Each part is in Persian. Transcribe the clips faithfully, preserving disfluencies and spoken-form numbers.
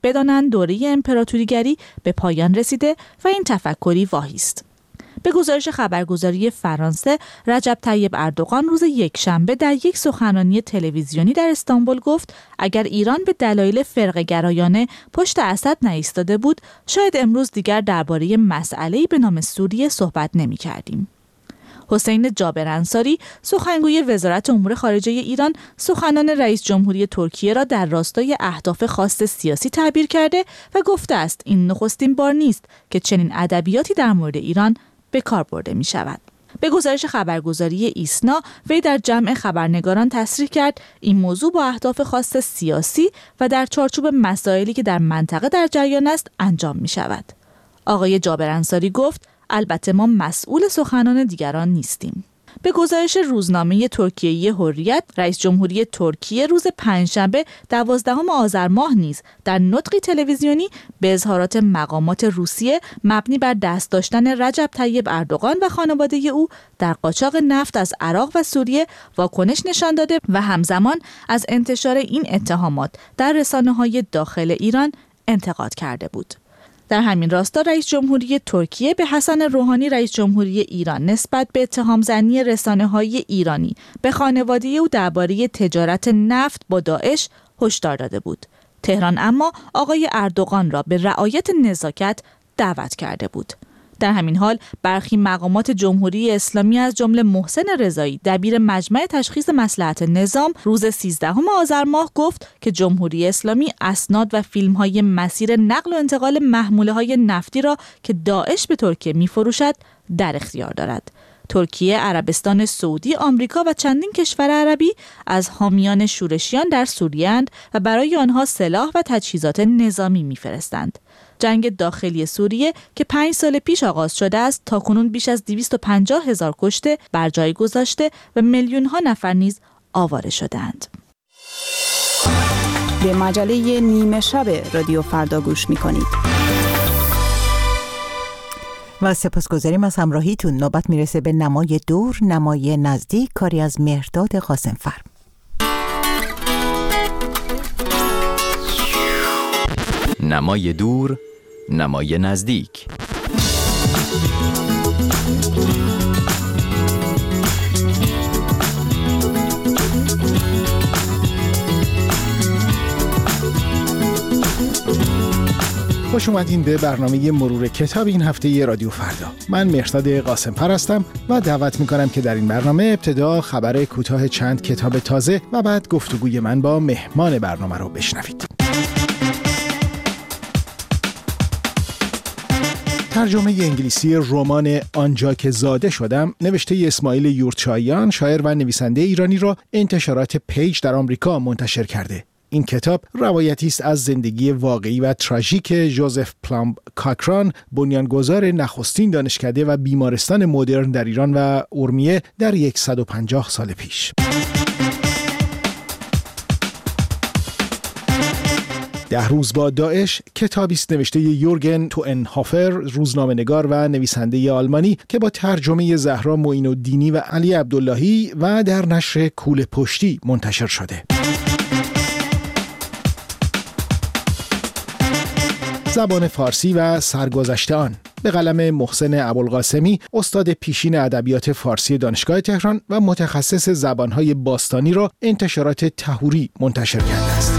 بدانند دوره امپراتوریگری به پایان رسیده و این تفکری واهی است. به گزارش خبرگزاری فرانسه، رجب طیب اردوغان روز یکشنبه در یک سخنرانی تلویزیونی در استانبول گفت اگر ایران به دلایل فرقه‌گرایانه پشت اسد نایستاده بود، شاید امروز دیگر درباره مسئله‌ای به نام سوریه صحبت نمی‌کردیم. حسین جابر انصاری، سخنگوی وزارت امور خارجه ایران، سخنان رئیس جمهوری ترکیه را در راستای اهداف خاص سیاسی تعبیر کرده و گفته است این نخستین بار نیست که چنین ادبیاتی در مورد ایران به کار برده می شود. به گزارش خبرگزاری ایسنا، وی در جمع خبرنگاران تصریح کرد این موضوع با اهداف خاص سیاسی و در چارچوب مسائلی که در منطقه در جریان است انجام می شود. آقای جابر انصاری گفت البته ما مسئول سخنان دیگران نیستیم. به گزارش روزنامه ترکیه‌ای حریت، رئیس جمهوری ترکیه روز پنجشنبه دوازدهم آذر ماه نیز در نطقی تلویزیونی به اظهارات مقامات روسیه مبنی بر دست داشتن رجب طیب اردوغان و خانواده او در قاچاق نفت از عراق و سوریه واکنش نشان داده و همزمان از انتشار این اتهامات در رسانه‌های داخل ایران انتقاد کرده بود. در همین راستا رئیس جمهوری ترکیه به حسن روحانی رئیس جمهوری ایران نسبت به اتهام زنی رسانه‌های ایرانی به خانواده او درباره تجارت نفت با داعش هشدار داده بود. تهران اما آقای اردوغان را به رعایت نزاکت دعوت کرده بود. در همین حال برخی مقامات جمهوری اسلامی از جمله محسن رضایی دبیر مجمع تشخیص مصلحت نظام روز سیزدهم آذر ماه گفت که جمهوری اسلامی اسناد و فیلم‌های مسیر نقل و انتقال محموله‌های نفتی را که داعش به ترکیه می‌فروشد در اختیار دارد. ترکیه، عربستان سعودی، آمریکا و چندین کشور عربی از حامیان شورشیان در سوریه اند و برای آنها سلاح و تجهیزات نظامی می‌فرستند. جنگ داخلی سوریه که پنج سال پیش آغاز شده است تاکنون بیش از دویست و پنجاه هزار کشته بر جای گذاشته و میلیون ها نفر نیز آواره شدند. به مجله نیمه شب رادیو فردا گوش می‌کنید. و سپاسگزاریم از همراهیتون. نوبت میرسه به نمای دور، نمای نزدیک، کاری از مهرداد قاسمفر. نمای دور، نمای نزدیک. خوش اومدین به برنامه مرور کتاب این هفته رادیو فردا. من مهرداد قاسمفر هستم و دعوت میکنم که در این برنامه ابتدا خبر کوتاه چند کتاب تازه و بعد گفتگوی من با مهمان برنامه رو بشنوید. ترجمه انگلیسی رمان آنجا که زاده شدم نوشته اسماعیل یورتشاییان، شاعر و نویسنده ایرانی را انتشارات پیج در آمریکا منتشر کرده. این کتاب روایتی است از زندگی واقعی و تراژیک ژوزف پلامب کاکران، بنیانگذار نخستین دانشکده و بیمارستان مدرن در ایران و ارومیه در صد و پنجاه سال پیش. ده روز با داعش کتابی است نوشته یورگن توئنهافر، روزنامه‌نگار و نویسنده آلمانی که با ترجمه زهرا معین‌الدینی و علی عبداللهی و در نشر کوله پشتی منتشر شده. زبان فارسی و سرگذشت آن به قلم محسن ابوالقاسمی، استاد پیشین ادبیات فارسی دانشگاه تهران و متخصص زبان‌های باستانی را انتشارات طهوری منتشر کرده است.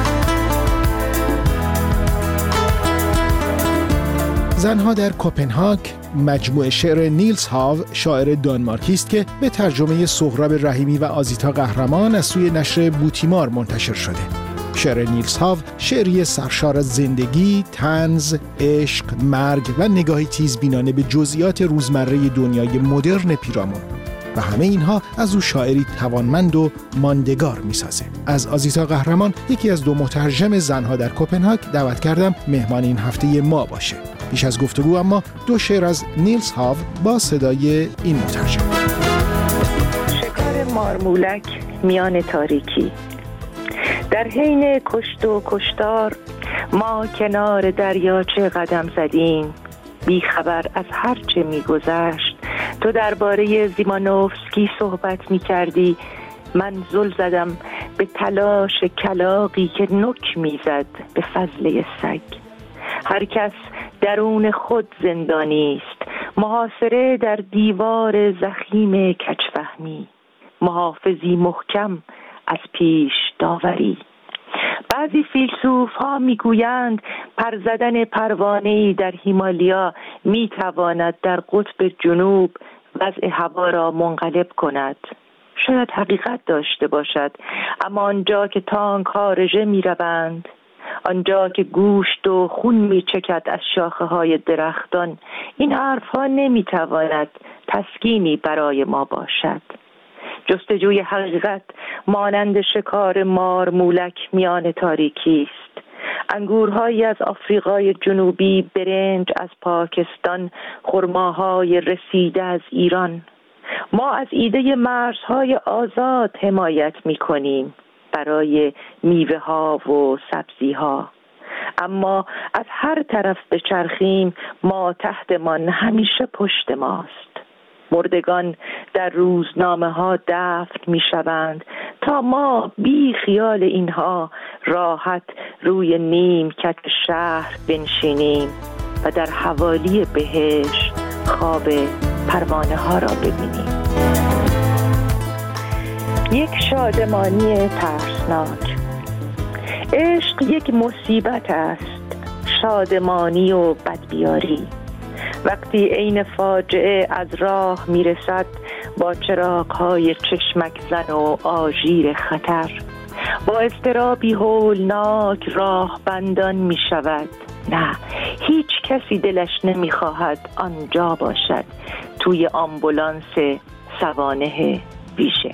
زنها در کوپنهاگ مجموعه شعر نیلز هاو، شاعر دانمارکی است که به ترجمه سهراب رحیمی و آزیتا قهرمان از سوی نشر بوتیمار منتشر شده. شعر نیلز هاو شعری سرشار از زندگی، طنز، عشق، مرگ و نگاهی تیزبینانه به جزئیات روزمره دنیای مدرن پیرامون و همه اینها از او شاعری توانمند و ماندگار می‌سازه. از آزیتا قهرمان، یکی از دو مترجم زنها در کوپنهاگ، دعوت کردم مهمان این هفته ما باشه. پیش از گفتگو اما دو شعر از نیلز هاو با صدای این مترجم. شکار مارمولک میان تاریکی، در حین کشت و کشتار ما کنار دریاچه قدم زدیم، بی خبر از هر چه می گذشت. تو درباره زیمانوفسکی صحبت می کردی، من زل زدم به تلاش کلاغی که نک می زد به فضله سگ. هر کس درون خود زندانی است، محاصره در دیوار زخیم کج‌فهمی، محافظی محکم از پیش داوری. بعضی فیلسوف ها میگویند پر زدن پروانه‌ای در هیمالیا میتواند در قطب جنوب وضع هوا را منقلب کند. شاید حقیقت داشته باشد، اما آنجا که تانک ها رژه میروند، آنجا که گوشت و خون میچکد از شاخه های درختان، این حرف ها نمیتواند تسکینی برای ما باشد. جستجوی حقیقت مانند شکار مار مولک میان تاریکی است. انگورهایی از آفریقای جنوبی، برنج از پاکستان، خرماهای رسیده از ایران. ما از ایده مرزهای آزاد حمایت می‌کنیم برای میوه ها و سبزی ها، اما از هر طرف بچرخیم ما تحتمان همیشه پشت ماست. مردگان در روزنامه ها دفن می شوند تا ما بی خیال اینها راحت روی نیمکت شهر بنشینیم و در حوالی بهشت خواب پروانه ها را ببینیم. یک شادمانی ترسناک. عشق یک مصیبت است، شادمانی و بدبیاری. وقتی عین فاجعه از راه میرسد با چراغ‌های چشمک زن و آژیر خطر، با اضطرابی هولناک راه بندان می شود. نه، هیچ کسی دلش نمیخواهد آنجا باشد، توی آمبولانس سوانح ویژه.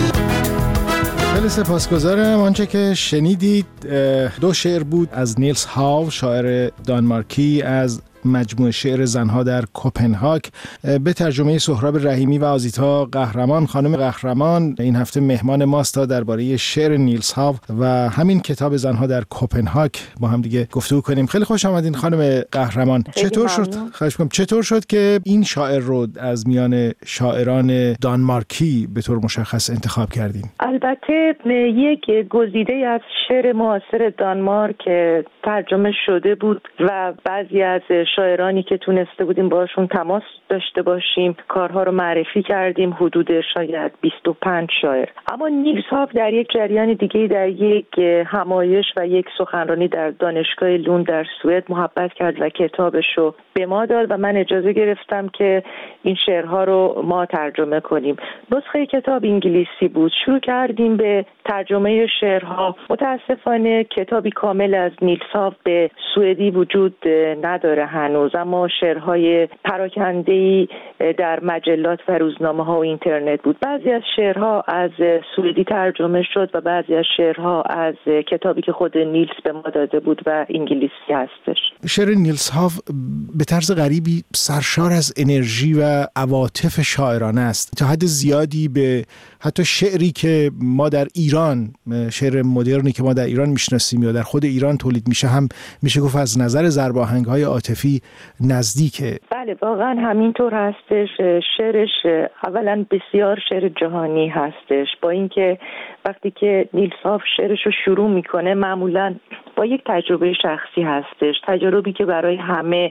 خیلی سپاسگزارم. آنچه که شنیدید دو شعر بود از نیلس هاو، شاعر دانمارکی، از مجموعه شعر زنها در کپنهاگ به ترجمه سهراب رحیمی و آزیتا قهرمان. خانم قهرمان این هفته مهمان ماست تا درباره شعر نیلس هاو و همین کتاب زنها در کپنهاگ با هم دیگه گفتگو کنیم. خیلی خوش آمدین خانم قهرمان. چطور شد خواهش می‌کنم چطور شد که این شاعر رو از میان شاعران دانمارکی به طور مشخص انتخاب کردین؟ البته یک گزیده از شعر معاصر دانمارک ترجمه شده بود و بعضی از شاعرانی که تونسته بودیم باشون تماس داشته باشیم کارها رو معرفی کردیم، حدود شاید بیست و پنج شاعر. اما نیلس هاو در یک جریان دیگه، در یک همایش و یک سخنرانی در دانشگاه لوند در سوئد محبت کرد و کتابش رو به ما داد و من اجازه گرفتم که این شعرها رو ما ترجمه کنیم. نسخه کتاب انگلیسی بود. شروع کردیم به ترجمه شعرها. متاسفانه کتابی کامل از نیلس هاو به سوئدی وجود نداره هنوز، اما شعرهای پراکنده‌ای در مجلات و روزنامه ها و اینترنت بود. بعضی از شعرها از سوئدی ترجمه شد و بعضی از شعرها از کتابی که خود نیلس به ما داده بود و انگلیسی هستش. شعر نیلس هاو به طرز غریبی سرشار از انرژی و عواطف شاعرانه است، تا حد زیادی به حتی شعری که ما در ایران، شعر مدرنی که ما در ایران میشناسیم یا در خود ایران تولید میشه، هم میشه گفت از نظر ضرباهنگ‌های عاطفی نزدیکه. بله واقعا همینطور هستش. شعرش اولا بسیار شعر جهانی هستش، با اینکه وقتی که نیلس هاو شعرش رو شروع میکنه معمولا با یک تجربه شخصی هستش، تجربی که برای همه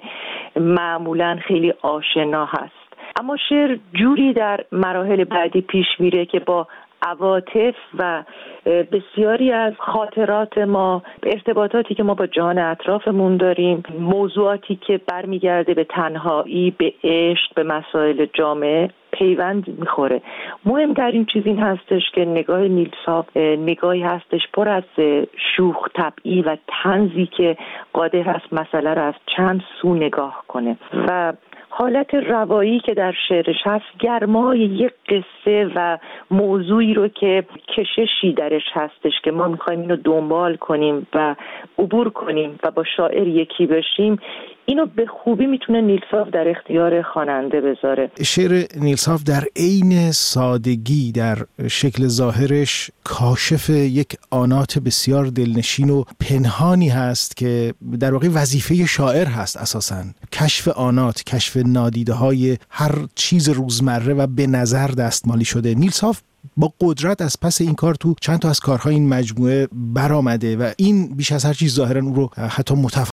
معمولا خیلی آشنا هست، اما شعر جوری در مراحل بعدی پیش میره که با عواطف و بسیاری از خاطرات ما، ارتباطاتی که ما با جهان اطرافمون داریم، موضوعاتی که برمیگرده به تنهایی، به عشق، به مسائل جامعه پیوند میخوره. مهمترین چیز این هستش که نگاه نیلس هاو نگاهی هستش پر از شوخ طبعی و طنزی که قادر هست مسئله رو از چند سو نگاه کنه و حالت روایی که در شعرش هست، گرمای یک قصه و موضوعی رو که کششی درش هستش که ما میخوایم اینو دنبال کنیم و عبور کنیم و با شاعر یکی بشیم، اینو به خوبی میتونه نیلس هاو در اختیار خواننده بذاره. شعر نیلس هاو در عین سادگی در شکل ظاهرش کاشف یک آنات بسیار دلنشین و پنهانی هست که در واقع وظیفه شاعر هست اساساً. کشف آنات، کشف نادیده های هر چیز روزمره و به نظر دستمالی شده. نیلس هاو با قدرت از پس این کار تو چند تا از کارهای این مجموعه برآمده و این بیش از هر چیز ظاهرا اون رو حتی متفاوت